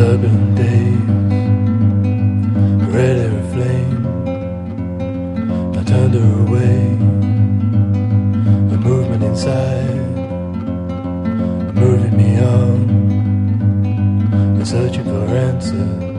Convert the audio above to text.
turbulent days, red air aflame. I turned her away. The movement inside, moving me on, searching for answers.